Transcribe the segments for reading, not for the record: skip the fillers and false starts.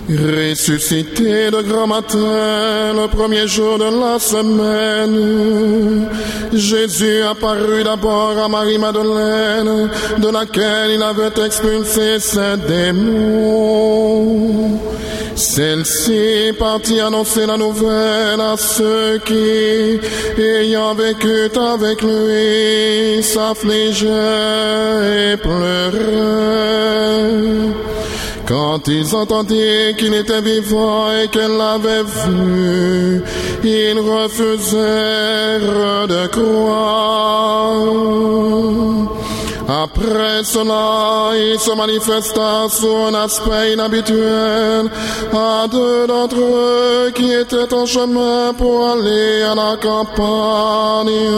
Ressuscité de grand matin, le premier jour de la semaine, Jésus apparut d'abord à Marie-Madeleine, de laquelle il avait expulsé ses démons. Celle-ci partit annoncer la nouvelle à ceux qui, ayant vécu avec lui, s'affligeaient et pleuraient. Quand ils entendirent qu'il était vivant et qu'elle l'avait vu, ils refusèrent de croire. Après cela, il se manifesta sous un aspect inhabituel à deux d'entre eux qui étaient en chemin pour aller à la campagne.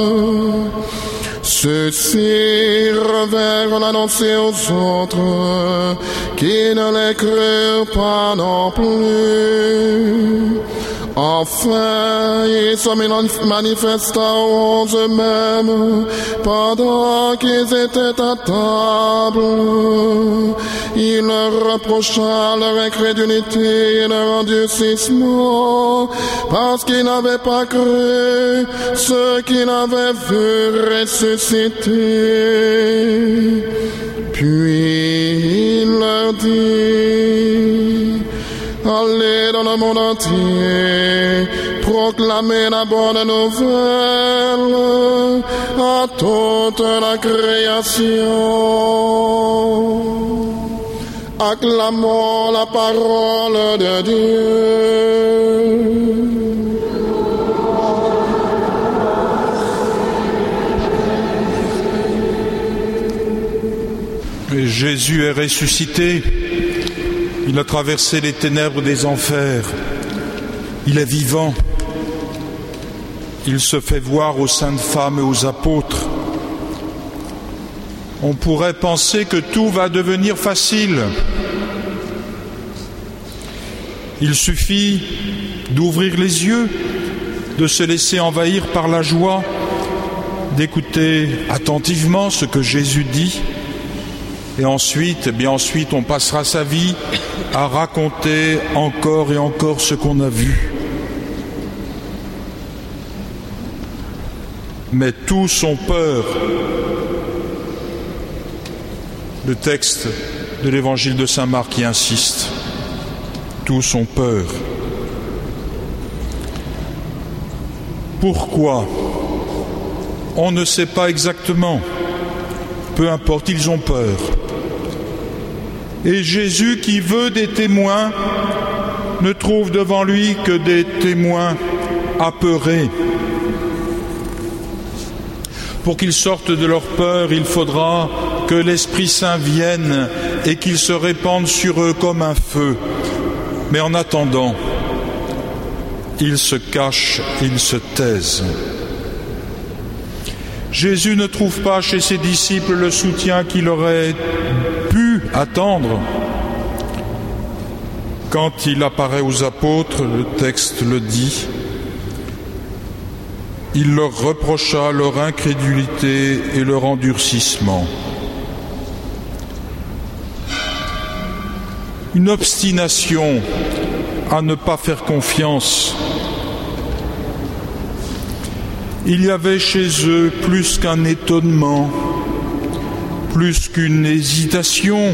Ceux-ci revinrent l'annoncer aux autres, qui ne les crurent pas non plus. Enfin, il se manifesta aux 11 eux-mêmes, pendant qu'ils étaient à table. Il leur reprocha leur incrédulité et leur endurcissement, parce qu'ils n'avaient pas cru ce qu'il avait vu ressusciter. Puis il leur dit: allez dans le monde entier, proclamez la bonne nouvelle à toute la création. Acclamons la parole de Dieu. Et Jésus est ressuscité. Il a traversé les ténèbres des enfers. Il est vivant. Il se fait voir aux saintes femmes et aux apôtres. On pourrait penser que tout va devenir facile. Il suffit d'ouvrir les yeux, de se laisser envahir par la joie, d'écouter attentivement ce que Jésus dit. Et ensuite, on passera sa vie à raconter encore et encore ce qu'on a vu. Mais tous ont peur. Le texte de l'évangile de saint Marc y insiste. Tous ont peur. Pourquoi ? On ne sait pas exactement. Peu importe, ils ont peur. Et Jésus, qui veut des témoins, ne trouve devant lui que des témoins apeurés. Pour qu'ils sortent de leur peur, il faudra que l'Esprit Saint vienne et qu'il se répande sur eux comme un feu. Mais en attendant, ils se cachent, ils se taisent. Jésus ne trouve pas chez ses disciples le soutien qu'il aurait pu attendre. Quand il apparaît aux apôtres, le texte le dit, il leur reprocha leur incrédulité et leur endurcissement. Une obstination à ne pas faire confiance. Il y avait chez eux plus qu'un étonnement, plus qu'une hésitation.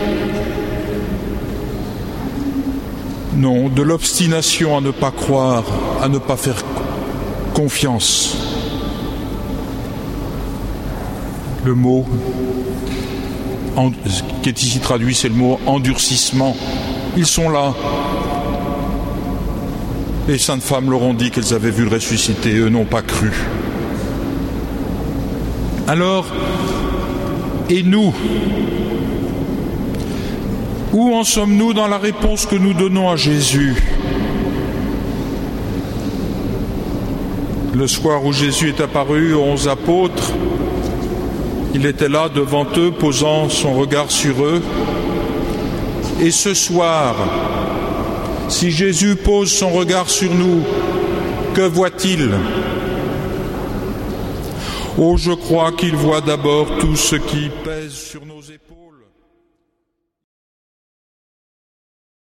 Non, de l'obstination à ne pas croire, à ne pas faire confiance. Le mot qui est ici traduit, c'est le mot endurcissement. Ils sont là. Les saintes femmes leur ont dit qu'elles avaient vu le ressuscité, eux n'ont pas cru. Alors, et nous ? Où en sommes-nous dans la réponse que nous donnons à Jésus ? Le soir où Jésus est apparu aux 11 apôtres, il était là devant eux, posant son regard sur eux. Et ce soir, si Jésus pose son regard sur nous, que voit-il ? Oh, je crois qu'il voit d'abord tout ce qui pèse sur nos épaules.